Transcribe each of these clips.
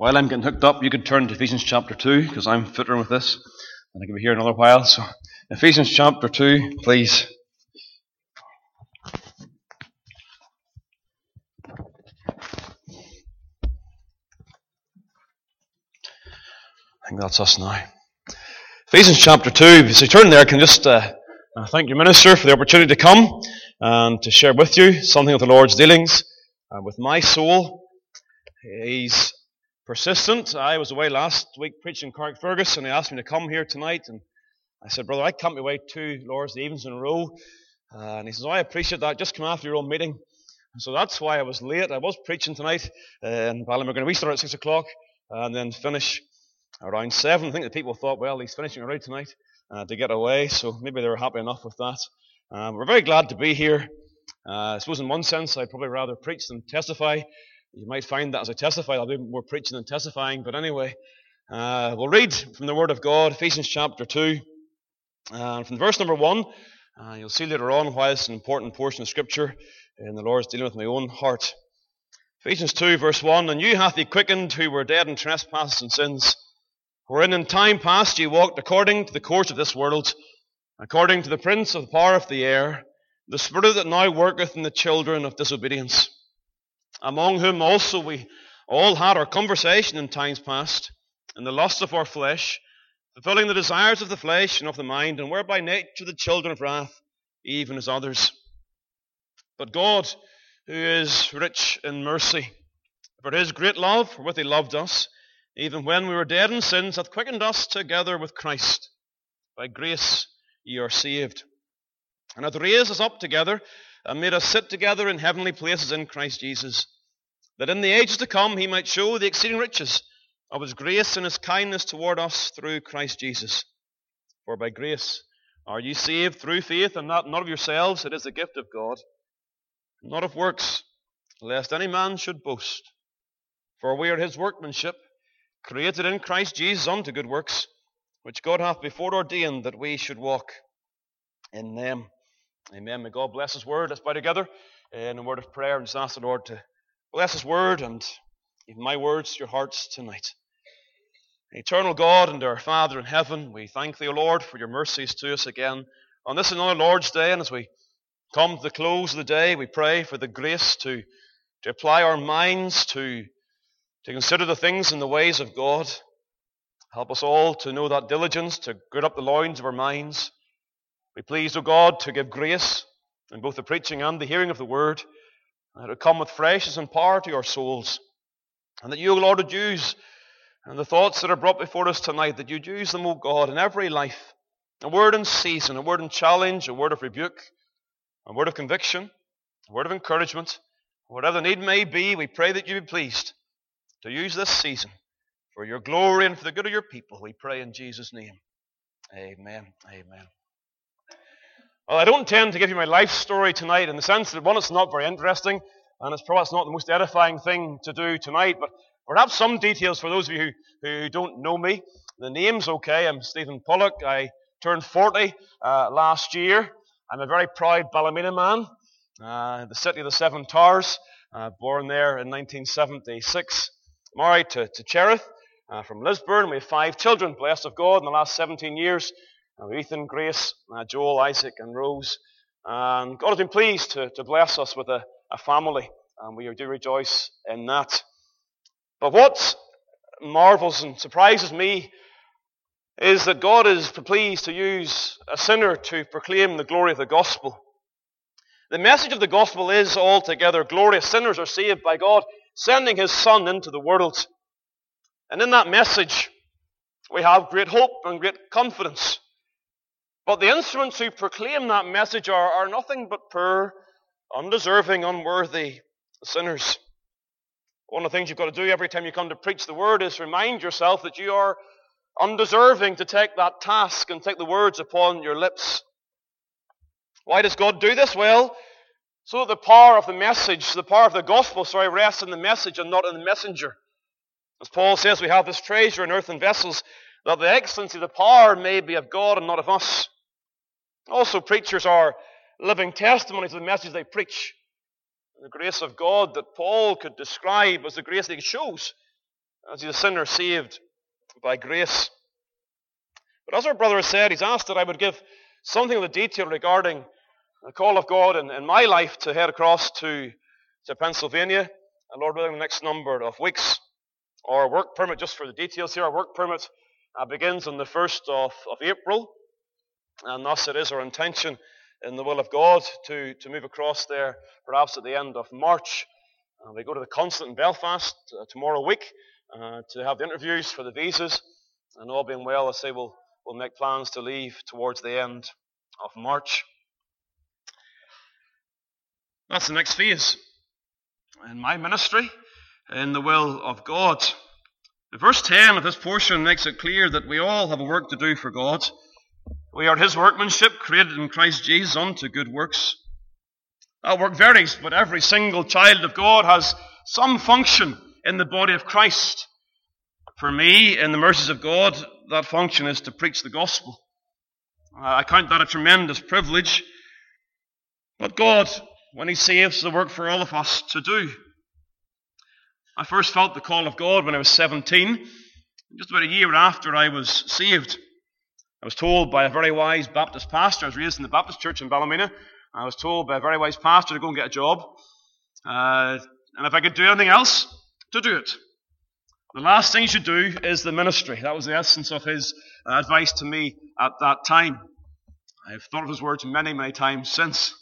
While I'm getting hooked up, you could turn to Ephesians chapter 2, because I'm fiddling with this, and I could be here another while. So, Ephesians chapter 2, please. I think that's us now. Ephesians chapter 2, as you turn there, I can just thank your minister for the opportunity to come and to share with you something of the Lord's dealings with my soul. He's persistent. I was away last week preaching Carrickfergus, and he asked me to come here tonight, and I said, "Brother, I can't be away 2 Lord's evenings in a row." And he says, "I appreciate that. Just come after your own meeting." So that's why I was late. I was preaching tonight in Ballymurgan. We start at 6 o'clock and then finish around 7. I think the people thought, well, he's finishing early tonight to get away, so maybe they were happy enough with that. We're very glad to be here. I suppose in one sense I'd probably rather preach than testify. You might find that as I testify I'll do more preaching than testifying, but anyway, we'll read from the Word of God, Ephesians chapter 2, and from verse number 1. You'll see later on why it's an important portion of Scripture, and the Lord's dealing with my own heart. Ephesians 2 verse 1, "And you hath he quickened who were dead in trespasses and sins, wherein in time past ye walked according to the course of this world, according to the prince of the power of the air, the spirit that now worketh in the children of disobedience, among whom also we all had our conversation in times past, in the lusts of our flesh, fulfilling the desires of the flesh and of the mind, and were by nature the children of wrath, even as others. But God, who is rich in mercy, for his great love wherewith he loved us, even when we were dead in sins, hath quickened us together with Christ. By grace ye are saved, and hath raised us up together, and made us sit together in heavenly places in Christ Jesus, that in the ages to come he might show the exceeding riches of his grace and his kindness toward us through Christ Jesus. For by grace are ye saved through faith, and that not of yourselves, it is the gift of God, not of works, lest any man should boast. For we are his workmanship, created in Christ Jesus unto good works, which God hath before ordained that we should walk in them." Amen. May God bless his word. Let's bow together in a word of prayer and just ask the Lord to bless his word and even my words to your hearts tonight. Eternal God and our Father in heaven, we thank thee, O Lord, for your mercies to us again on this another Lord's Day. And as we come to the close of the day, we pray for the grace to apply our minds to consider the things and the ways of God. Help us all to know that diligence, to gird up the loins of our minds. We please, O God, to give grace in both the preaching and the hearing of the word, and that it come with freshness and power to our souls. And that you, O Lord, would use and the thoughts that are brought before us tonight, that you'd use them, O God, in every life. A word in season, a word in challenge, a word of rebuke, a word of conviction, a word of encouragement. Whatever the need may be, we pray that you be pleased to use this season for your glory and for the good of your people. We pray in Jesus' name. Amen. Amen. Well, I don't intend to give you my life story tonight in the sense that, one, it's not very interesting, and it's perhaps not the most edifying thing to do tonight, but perhaps some details for those of you who don't know me. The name's okay. I'm Stephen Pollock. I turned 40 last year. I'm a very proud Ballymena man, the city of the Seven Towers, born there in 1976. Married to Cherith from Lisburn. We have 5 children, blessed of God, in the last 17 years. Ethan, Grace, Joel, Isaac, and Rose. And God has been pleased to bless us with a family, and we do rejoice in that. But what marvels and surprises me is that God is pleased to use a sinner to proclaim the glory of the gospel. The message of the gospel is altogether glorious. Sinners are saved by God sending his Son into the world. And in that message, we have great hope and great confidence. But the instruments who proclaim that message are nothing but poor, undeserving, unworthy sinners. One of the things you've got to do every time you come to preach the word is remind yourself that you are undeserving to take that task and take the words upon your lips. Why does God do this? Well, so that the power of the message, the power of the gospel, rests in the message and not in the messenger. As Paul says, we have this treasure in earthen vessels, that the excellency of the power may be of God and not of us. Also, preachers are living testimonies of the message they preach. The grace of God that Paul could describe was the grace that he shows as he's a sinner saved by grace. But as our brother has said, he's asked that I would give something of the detail regarding the call of God in my life to head across to Pennsylvania, and Lord willing, the next number of weeks. Our work permit, just for the details here, our work permit begins on the 1st of April, and thus it is our intention in the will of God to move across there perhaps at the end of March. We go to the consulate in Belfast tomorrow week to have the interviews for the visas, and all being well, I say we'll make plans to leave towards the end of March. That's the next phase in my ministry, in the will of God. Verse 10 of this portion makes it clear that we all have a work to do for God. We are His workmanship, created in Christ Jesus unto good works. That work varies, but every single child of God has some function in the body of Christ. For me, in the mercies of God, that function is to preach the gospel. I count that a tremendous privilege. But God, when He saves, is a work for all of us to do. I first felt the call of God when I was 17, just about a year after I was saved. I was told by a very wise Baptist pastor, I was raised in the Baptist church in Ballymena, I was told by a very wise pastor to go and get a job, and if I could do anything else, to do it. The last thing you should do is the ministry. That was the essence of his advice to me at that time. I've thought of his words many, many times since.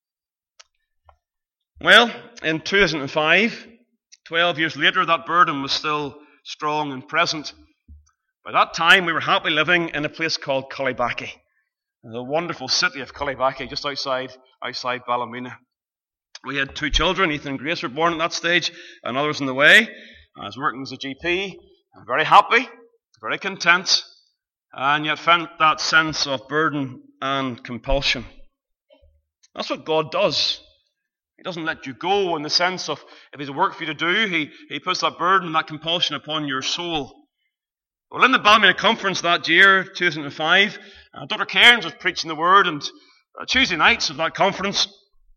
Well, in 2005, 12 years later, that burden was still strong and present. By that time, we were happily living in a place called Cullybackey, the wonderful city of Cullybackey, just outside Ballymena. We had 2 children. Ethan and Grace were born at that stage, and others on the way. I was working as a GP, very happy, very content, and yet felt that sense of burden and compulsion. That's what God does. He doesn't let you go in the sense of, if He's a work for you to do, He puts that burden and that compulsion upon your soul. Well, in the Ballymena conference that year, 2005, Dr. Cairns was preaching the word, and Tuesday nights of that conference,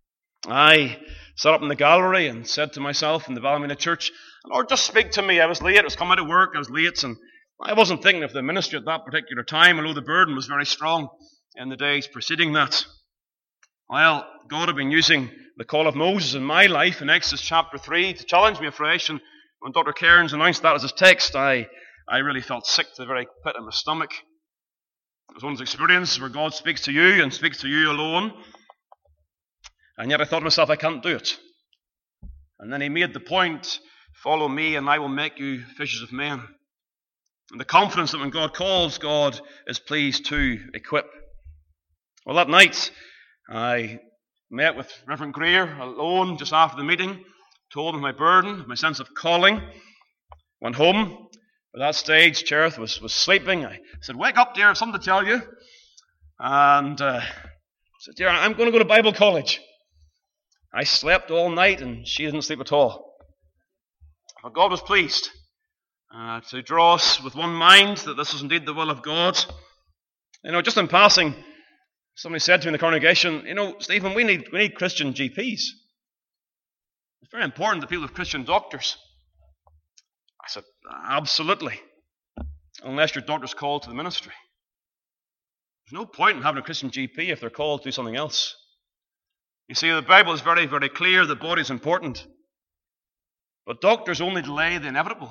I sat up in the gallery and said to myself in the Ballymena church, Lord, just speak to me. I was late, I was coming out of work, I was late, and I wasn't thinking of the ministry at that particular time, although the burden was very strong in the days preceding that. Well, God had been using the call of Moses in my life in Exodus chapter 3 to challenge me afresh, and when Dr. Cairns announced that as his text, I really felt sick to the very pit of my stomach. It was one of those experiences where God speaks to you and speaks to you alone, and yet I thought to myself, I can't do it. And then He made the point, follow me and I will make you fishers of men. And the confidence that when God calls, God is pleased to equip. Well, that night, I met with Reverend Greer alone just after the meeting, told him my burden, my sense of calling, went home. By that stage, Cherith was sleeping. I said, wake up, dear, I have something to tell you. And I said, dear, I'm going to go to Bible college. I slept all night and she didn't sleep at all. But God was pleased to draw us with one mind that this was indeed the will of God. You know, just in passing, somebody said to me in the congregation, you know, Stephen, we need Christian GPs. It's very important that people have Christian doctors. I said, absolutely, unless your doctor's called to the ministry. There's no point in having a Christian GP if they're called to do something else. You see, the Bible is very, very clear that body is important. But doctors only delay the inevitable.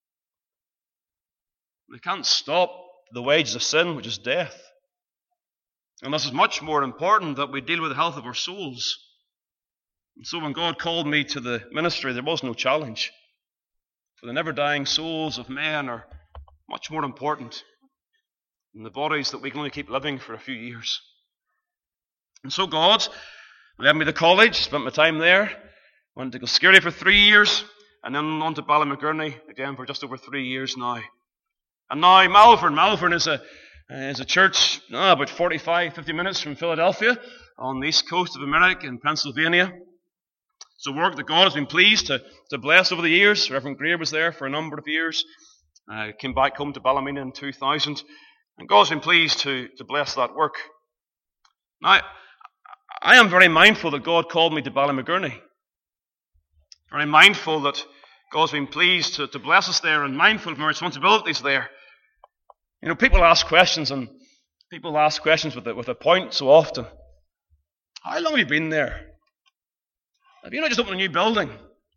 They can't stop the wages of sin, which is death. And this is much more important that we deal with the health of our souls. And so when God called me to the ministry, there was no challenge. For the never-dying souls of men are much more important than the bodies that we can only keep living for a few years. And so God led me to college, spent my time there, went to Glasgow for 3 years, and then on to Ballymagurney again for just over 3 years now. And now Malvern is a church about 50 minutes from Philadelphia on the east coast of America in Pennsylvania. It's a work that God has been pleased to bless over the years. Reverend Greer was there for a number of years. Came back home to Ballymena in 2000. And God's been pleased to bless that work. Now, I am very mindful that God called me to Ballymagurney. Very mindful that God's been pleased to bless us there and mindful of our responsibilities there. You know, people ask questions with a point so often. How long have you been there? Have you not just opened a new building?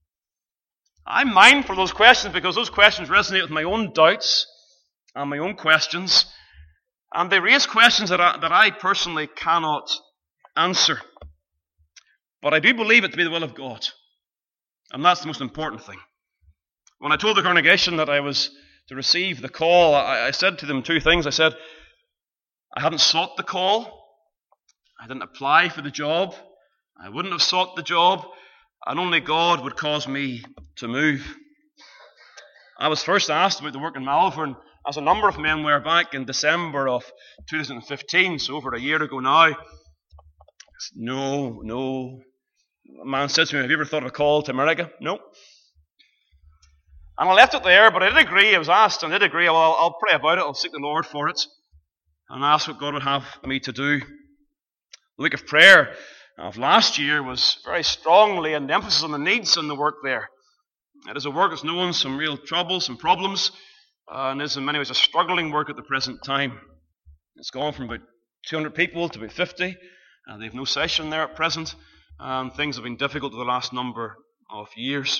I'm mindful of those questions because those questions resonate with my own doubts and my own questions. And they raise questions that I personally cannot answer. But I do believe it to be the will of God. And that's the most important thing. When I told the congregation that I was to receive the call, I said to them two things. I said, I hadn't sought the call. I didn't apply for the job. I wouldn't have sought the job. And only God would cause me to move. I was first asked about the work in Malvern, as a number of men were back in December of 2015, so over a year ago now. I said, no. A man said to me, have you ever thought of a call to America? No. And I left it there, but I did agree. I was asked, and I did agree. Well, I'll pray about it. I'll seek the Lord for it. And ask what God would have me to do. The week of prayer of last year was very strongly an emphasis on the needs and the work there. It is a work that's known some real troubles, some problems, and is in many ways a struggling work at the present time. It's gone from about 200 people to about 50. They have no session there at present, and things have been difficult for the last number of years.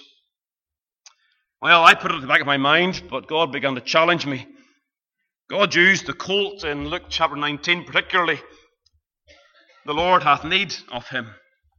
Well, I put it at the back of my mind, but God began to challenge me. God used the colt in Luke chapter 19 particularly. The Lord hath need of him.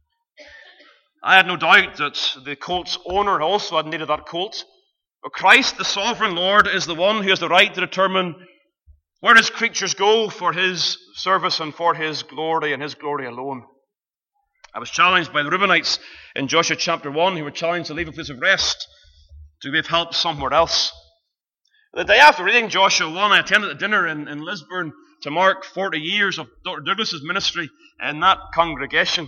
I had no doubt that the colt's owner also had need of that colt. But Christ, the sovereign Lord, is the one who has the right to determine where his creatures go for his service and for his glory and his glory alone. I was challenged by the Reubenites in Joshua chapter 1 who were challenged to leave a place of rest to give help somewhere else. The day after reading Joshua 1, I attended a dinner in Lisburn to mark 40 years of Dr. Douglas's ministry in that congregation.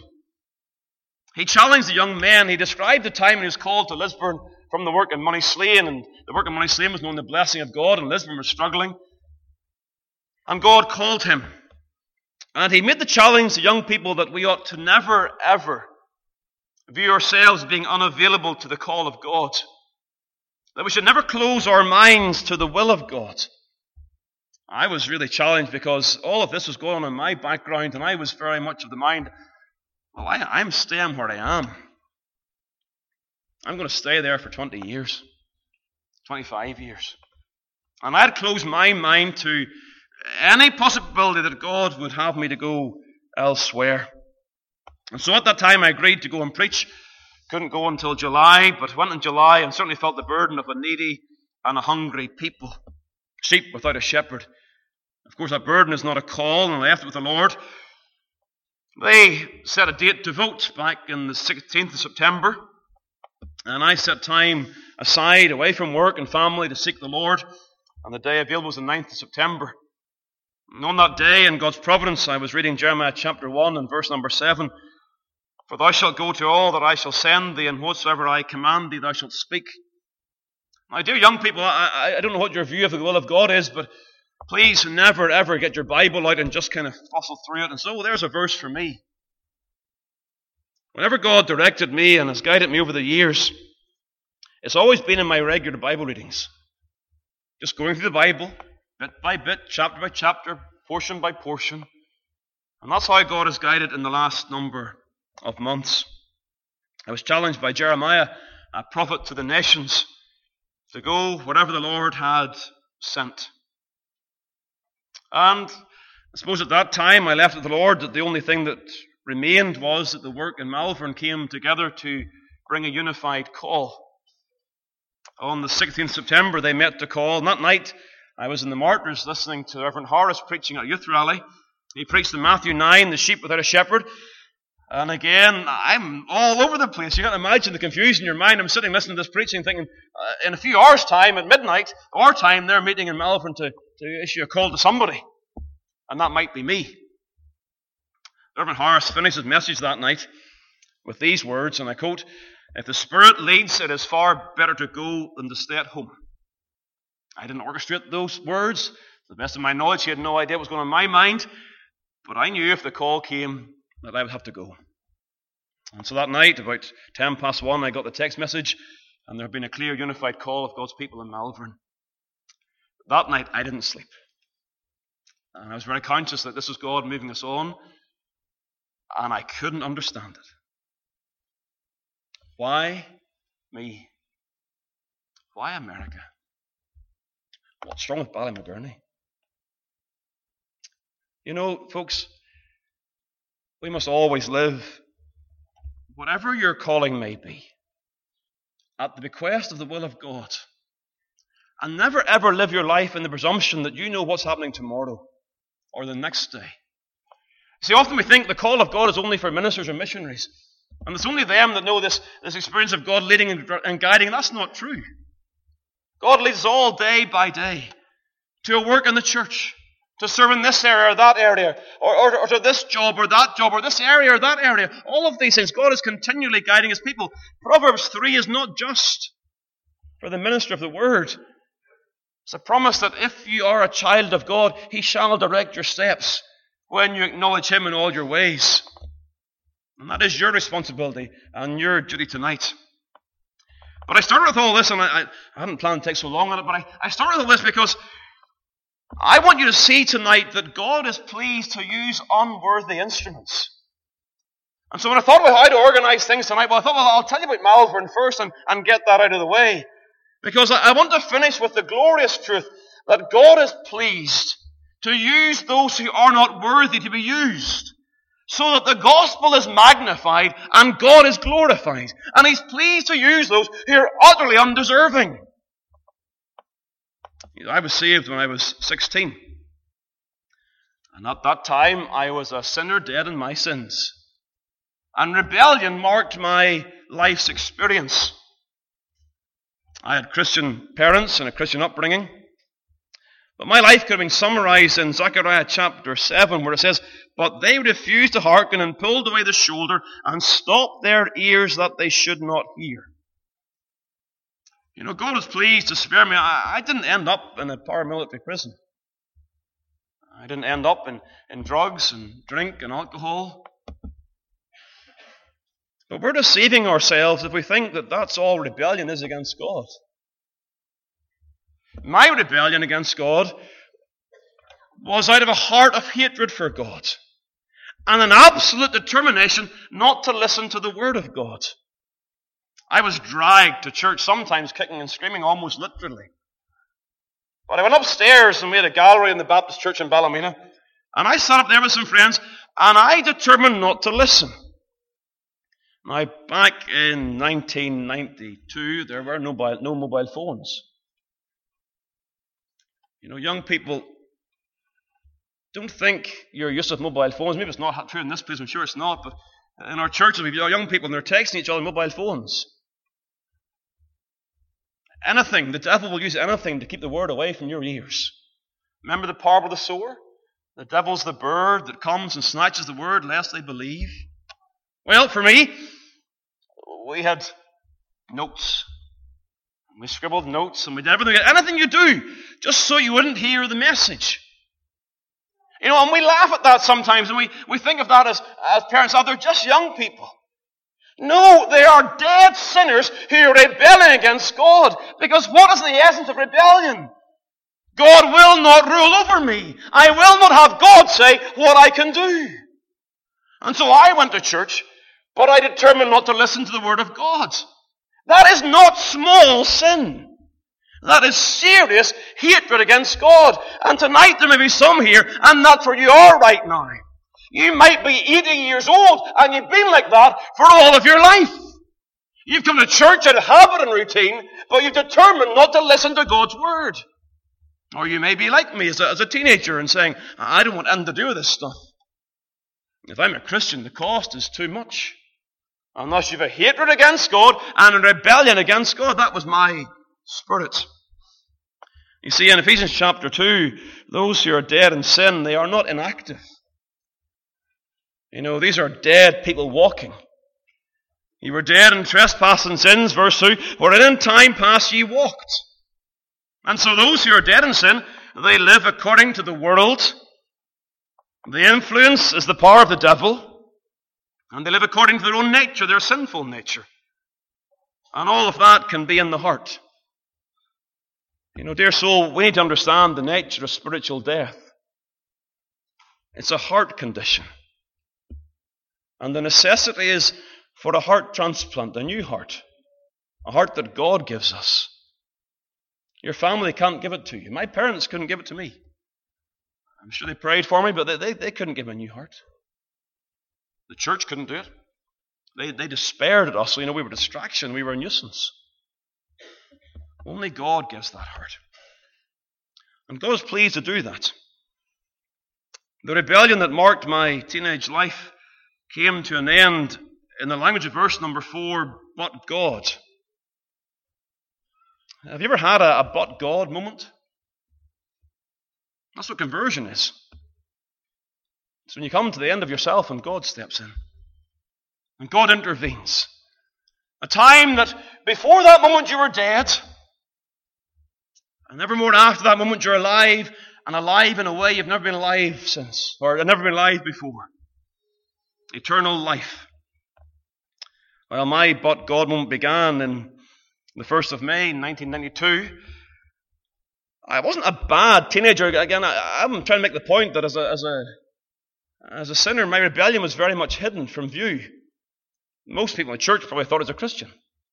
He challenged the young men. He described the time when he was called to Lisburn from the work in Moneyslane, and the work in Moneyslane was known the blessing of God, and Lisburn was struggling. And God called him. And he made the challenge to young people that we ought to never, ever view ourselves as being unavailable to the call of God. That we should never close our minds to the will of God. I was really challenged because all of this was going on in my background, and I was very much of the mind, well, I'm staying where I am. I'm going to stay there for 20 years, 25 years. And I had closed my mind to any possibility that God would have me to go elsewhere. And so at that time I agreed to go and preach. Couldn't go until July, but went in July and certainly felt the burden of a needy and a hungry people. Sheep without a shepherd. Of course, that burden is not a call, and I left it with the Lord. They set a date to vote back in the 16th of September, and I set time aside away from work and family to seek the Lord, and the day available was the 9th of September. And on that day, in God's providence, I was reading Jeremiah chapter 1 and verse number 7. For thou shalt go to all that I shall send thee, and whatsoever I command thee thou shalt speak. My dear young people, I don't know what your view of the will of God is, but please never ever get your Bible out and just kind of fussle through it and say, oh, there's a verse for me. Whenever God directed me and has guided me over the years, it's always been in my regular Bible readings. Just going through the Bible, bit by bit, chapter by chapter, portion by portion. And that's how God has guided in the last number of months. I was challenged by Jeremiah, a prophet to the nations, to go wherever the Lord had sent. And I suppose at that time I left with the Lord that the only thing that remained was that the work in Malvern came together to bring a unified call. On the 16th of September they met to call, and that night I was in the Martyrs listening to Reverend Horace preaching at a youth rally. He preached in Matthew 9, the sheep without a shepherd. And again, I'm all over the place. You can't imagine the confusion in your mind. I'm sitting listening to this preaching thinking, in a few hours' time, at midnight, our time, they're meeting in Malvern to issue a call to somebody. And that might be me. Reverend Horace finished his message that night with these words, and I quote, if the Spirit leads, it is far better to go than to stay at home. I didn't orchestrate those words. To the best of my knowledge, he had no idea what was going on in my mind. But I knew if the call came, that I would have to go. And so that night, about 1:10, I got the text message and there had been a clear, unified call of God's people in Malvern. That night, I didn't sleep. And I was very conscious that this was God moving us on, and I couldn't understand it. Why me? Why America? What's wrong with Ballymagurney? You know, folks, we must always live, whatever your calling may be, at the bequest of the will of God. And never ever live your life in the presumption that you know what's happening tomorrow or the next day. See, often we think the call of God is only for ministers or missionaries. And it's only them that know this experience of God leading and guiding. And that's not true. God leads us all day by day to a work in the church, to serve in this area or that area, or to this job or that job, or this area or that area. All of these things, God is continually guiding His people. Proverbs 3 is not just for the minister of the word. It's a promise that if you are a child of God, He shall direct your steps when you acknowledge Him in all your ways. And that is your responsibility and your duty tonight. But I started with all this, and I hadn't planned to take so long on it, but I started with all this because I want you to see tonight that God is pleased to use unworthy instruments. And so when I thought about how to organize things tonight, I thought, I'll tell you about Malvern first and get that out of the way. Because I want to finish with the glorious truth that God is pleased to use those who are not worthy to be used, so that the gospel is magnified and God is glorified. And He's pleased to use those who are utterly undeserving. I was saved when I was 16. And at that time, I was a sinner dead in my sins. And rebellion marked my life's experience. I had Christian parents and a Christian upbringing. But my life could have been summarized in Zechariah chapter 7, where it says, "But they refused to hearken and pulled away the shoulder and stopped their ears that they should not hear." You know, God was pleased to spare me. I didn't end up in a paramilitary prison. I didn't end up in drugs and drink and alcohol. But we're deceiving ourselves if we think that that's all rebellion is against God. My rebellion against God was out of a heart of hatred for God and an absolute determination not to listen to the Word of God. I was dragged to church, sometimes kicking and screaming, almost literally. But I went upstairs and we had a gallery in the Baptist church in Ballymena, and I sat up there with some friends, and I determined not to listen. Now, back in 1992, there were no mobile phones. You know, young people don't think you're used to mobile phones. Maybe it's not true in this place, I'm sure it's not, but in our churches, we've young people and they're texting each other on mobile phones. Anything, the devil will use anything to keep the word away from your ears. Remember the parable of the sower? The devil's the bird that comes and snatches the word lest they believe. Well, for me, we had notes. We scribbled notes and we did everything. Anything you do, just so you wouldn't hear the message. You know, and we laugh at that sometimes, and we think of that as parents, they're just young people. No, they are dead sinners who are rebelling against God. Because what is the essence of rebellion? God will not rule over me. I will not have God say what I can do. And so I went to church, but I determined not to listen to the Word of God. That is not small sin. That is serious hatred against God. And tonight there may be some here, and that's where you are right now. You might be 80 years old, and you've been like that for all of your life. You've come to church out of habit and routine, but you've determined not to listen to God's Word. Or you may be like me as a teenager and saying, I don't want anything to do with this stuff. If I'm a Christian, the cost is too much. Unless you've a hatred against God and a rebellion against God. That was my spirit. You see, in Ephesians chapter 2, those who are dead in sin, they are not inactive. You know, these are dead people walking. You were dead in trespass and sins, verse 2, wherein in time past ye walked. And so those who are dead in sin, they live according to the world. The influence is the power of the devil. And they live according to their own nature, their sinful nature. And all of that can be in the heart. Dear soul, we need to understand the nature of spiritual death. It's a heart condition. And the necessity is for a heart transplant, a new heart. A heart that God gives us. Your family can't give it to you. My parents couldn't give it to me. I'm sure they prayed for me, but they couldn't give me a new heart. The church couldn't do it. They despaired at us. We were a distraction. We were a nuisance. Only God gives that heart. And God is pleased to do that. The rebellion that marked my teenage life came to an end in the language of verse number 4, but God. Have you ever had a but God moment? That's what conversion is. It's when you come to the end of yourself and God steps in. And God intervenes. A time that before that moment you were dead. And evermore after that moment you're alive. And alive in a way you've never been alive since. Or never been alive before. Eternal life. Well, my but God moment began in the 1st of May, 1992. I wasn't a bad teenager. Again, I'm trying to make the point that as a sinner, my rebellion was very much hidden from view. Most people in the church probably thought I was a Christian.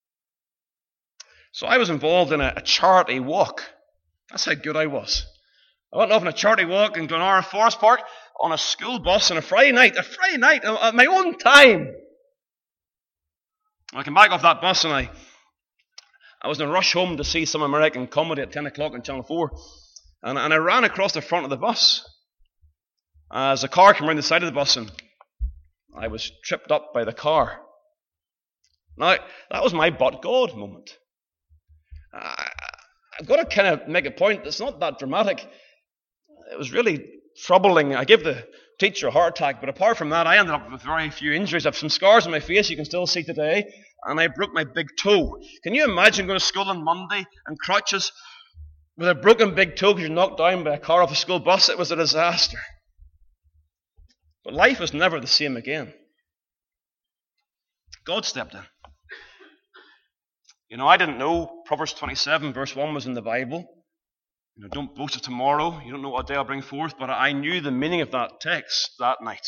So I was involved in a charity walk. That's how good I was. I went off on a charity walk in Glenara Forest Park on a school bus on a Friday night at my own time. I came back off that bus and I was in a rush home to see some American comedy at 10 o'clock on Channel 4. And I ran across the front of the bus as a car came around the side of the bus and I was tripped up by the car. Now, that was my but God moment. I've got to kind of make a point. It's not that dramatic. It was really troubling. I gave the teacher a heart attack, but apart from that, I ended up with very few injuries. I have some scars on my face you can still see today, and I broke my big toe. Can you imagine going to school on Monday in crutches with a broken big toe because you're knocked down by a car off a school bus? It was a disaster. But life was never the same again. God stepped in. I didn't know Proverbs 27 verse 1 was in the Bible. Don't boast of tomorrow. You don't know what day I'll bring forth. But I knew the meaning of that text that night.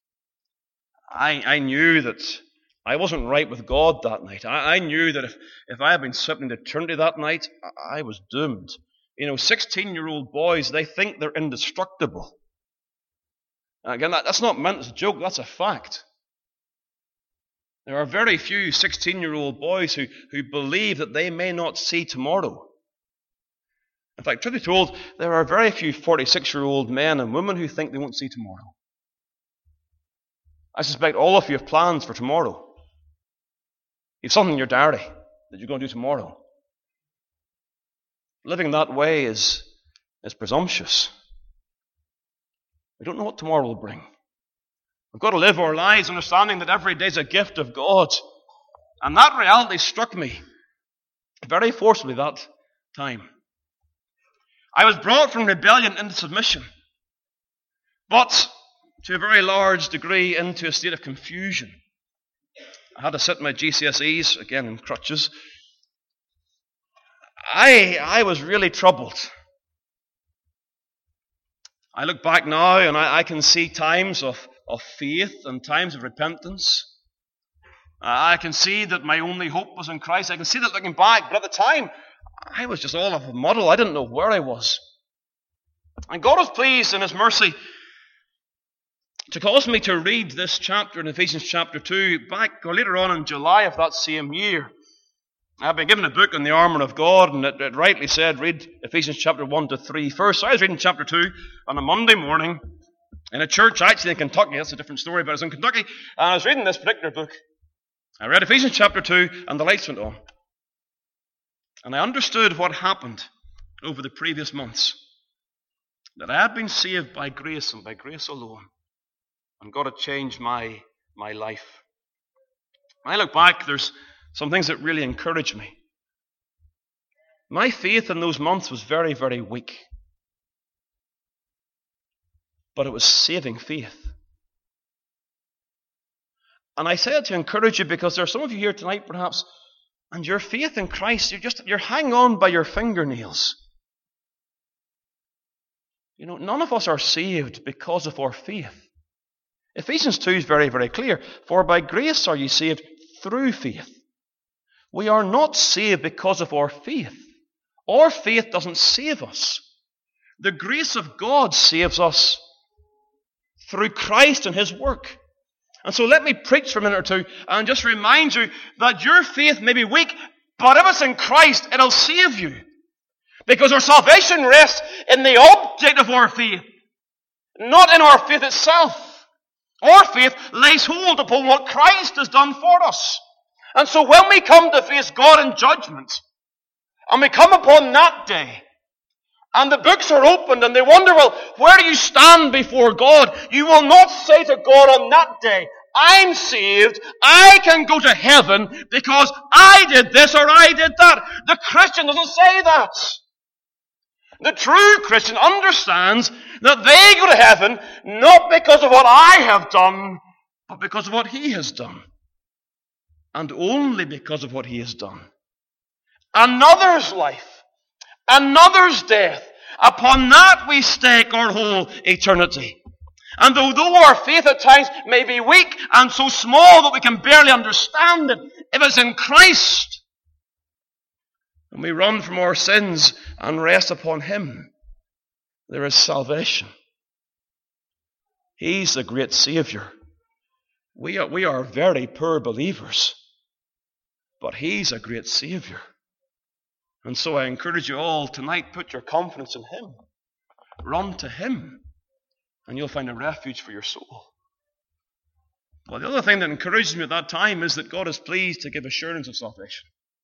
I knew that I wasn't right with God that night. I knew that if I had been slipped into eternity that night, I was doomed. 16-year-old boys, they think they're indestructible. Again, that's not meant as a joke. That's a fact. There are very few 16-year-old boys who believe that they may not see tomorrow. In fact, truth be told, there are very few 46-year-old men and women who think they won't see tomorrow. I suspect all of you have plans for tomorrow. You have something in your diary that you're going to do tomorrow. Living that way is presumptuous. We don't know what tomorrow will bring. We've got to live our lives understanding that every day is a gift of God. And that reality struck me very forcibly that time. I was brought from rebellion into submission, but to a very large degree into a state of confusion. I had to sit my GCSEs, again in crutches. I was really troubled. I look back now and I can see times of faith and times of repentance. I can see that my only hope was in Christ. I can see that looking back, but at the time, I was just all of a muddle. I didn't know where I was. And God was pleased in His mercy to cause me to read this chapter in Ephesians chapter 2 back or later on in July of that same year. I've been given a book on the armour of God, and it rightly said read Ephesians chapter 1 to 3 first. So I was reading chapter 2 on a Monday morning in a church actually in Kentucky. That's a different story, but I was in Kentucky, and I was reading this particular book. I read Ephesians chapter 2, and the lights went on. And I understood what happened over the previous months. That I had been saved by grace and by grace alone. And God had changed my life. When I look back, there's some things that really encourage me. My faith in those months was very, very weak. But it was saving faith. And I say it to encourage you because there are some of you here tonight, perhaps, And your faith in Christ, you're hanging on by your fingernails. None of us are saved because of our faith. Ephesians 2 is very, very clear. For by grace are you saved through faith. We are not saved because of our faith. Our faith doesn't save us. The grace of God saves us through Christ and His work. And so let me preach for a minute or two and just remind you that your faith may be weak, but if it's in Christ, it'll save you. Because our salvation rests in the object of our faith, not in our faith itself. Our faith lays hold upon what Christ has done for us. And so when we come to face God in judgment, and we come upon that day, and the books are opened, and they wonder, well, where do you stand before God? You will not say to God on that day, I'm saved, I can go to heaven because I did this or I did that. The Christian doesn't say that. The true Christian understands that they go to heaven not because of what I have done, but because of what He has done. And only because of what He has done. Another's life, another's death, upon that we stake our whole eternity. And although our faith at times may be weak and so small that we can barely understand it, if it's in Christ, and we run from our sins and rest upon Him, there is salvation. He's the great Savior. We are very poor believers, but He's a great Savior. And so I encourage you all tonight, put your confidence in Him. Run to Him, and you'll find a refuge for your soul. Well, the other thing that encourages me at that time is that God is pleased to give assurance of salvation.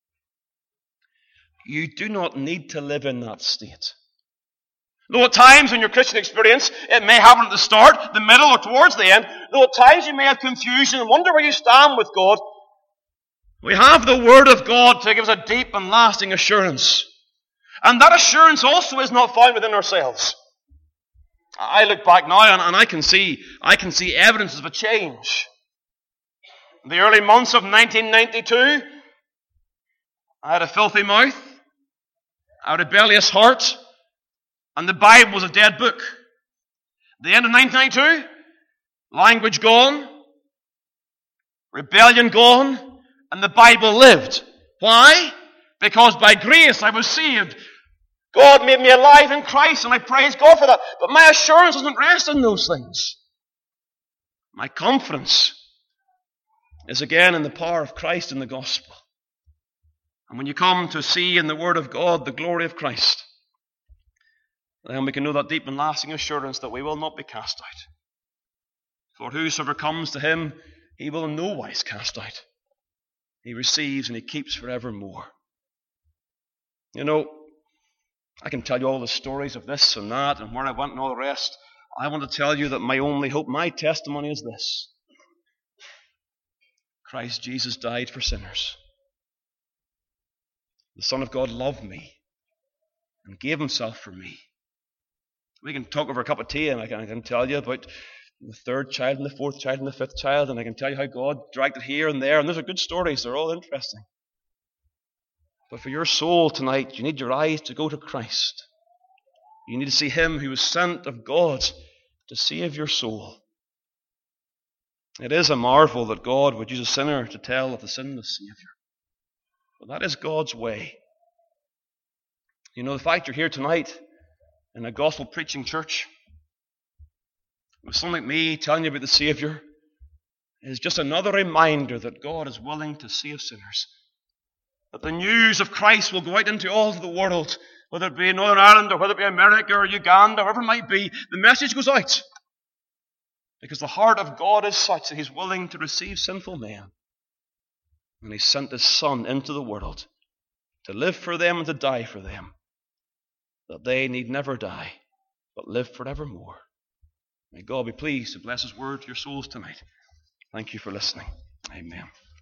You do not need to live in that state. Though at times in your Christian experience, it may happen at the start, the middle, or towards the end, though at times you may have confusion and wonder where you stand with God, we have the Word of God to give us a deep and lasting assurance. And that assurance also is not found within ourselves. I look back now and I can see evidence of a change. In the early months of 1992, I had a filthy mouth, a rebellious heart, and the Bible was a dead book. The end of 1992, language gone, rebellion gone, and the Bible lived. Why? Because by grace I was saved. God made me alive in Christ, and I praise God for that. But my assurance doesn't rest in those things. My confidence is again in the power of Christ in the gospel. And when you come to see in the Word of God the glory of Christ, then we can know that deep and lasting assurance that we will not be cast out. For whosoever comes to Him, He will in no wise cast out. He receives and He keeps forevermore. I can tell you all the stories of this and that and where I went and all the rest. I want to tell you that my only hope, my testimony is this. Christ Jesus died for sinners. The Son of God loved me and gave Himself for me. We can talk over a cup of tea and I can tell you about the third child and the fourth child and the fifth child, and I can tell you how God dragged it here and there, and those are good stories. They're all interesting. But for your soul tonight, you need your eyes to go to Christ. You need to see Him who was sent of God to save your soul. It is a marvel that God would use a sinner to tell of the sinless Savior. But that is God's way. The fact you're here tonight in a gospel preaching church with someone like me telling you about the Savior is just another reminder that God is willing to save sinners. That the news of Christ will go out into all of the world, whether it be in Northern Ireland or whether it be America or Uganda, wherever it might be, the message goes out. Because the heart of God is such that He's willing to receive sinful men. And He sent His Son into the world to live for them and to die for them, that they need never die, but live forevermore. May God be pleased to bless His word to your souls tonight. Thank you for listening. Amen.